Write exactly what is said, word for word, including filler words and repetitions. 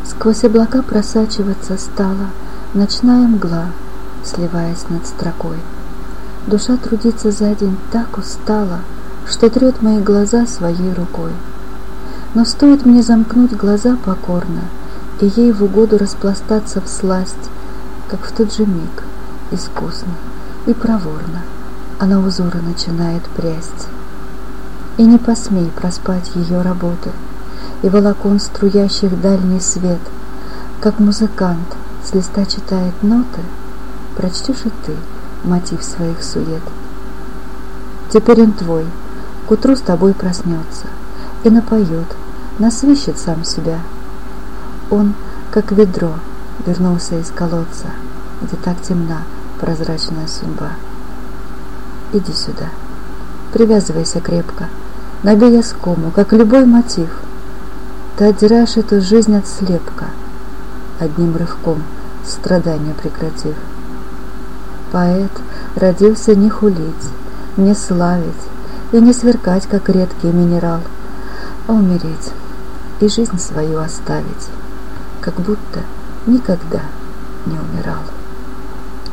Сквозь облака просачиваться стала ночная мгла, сливаясь над строкой. Душа трудиться за день так устала, что трет мои глаза своей рукой. Но стоит мне замкнуть глаза покорно и ей в угоду распластаться всласть, как в тот же миг искусно и проворно она узоры начинает прясть. И не посмей проспать ее работы и волокон струящих дальний свет, как музыкант с листа читает ноты, прочтешь и ты мотив своих сует. Теперь он твой, к утру с тобой проснется и напоет, насвищет сам себя. Он, как ведро, вернулся из колодца, где так темна прозрачная судьба. Иди сюда, привязывайся крепко, набей оскому, как любой мотив. Ты отдираешь эту жизнь от слепка, одним рывком страдания прекратив. Поэт родился не хулить, не славить и не сверкать, как редкий минерал, а умереть и жизнь свою оставить, как будто никогда не умирал.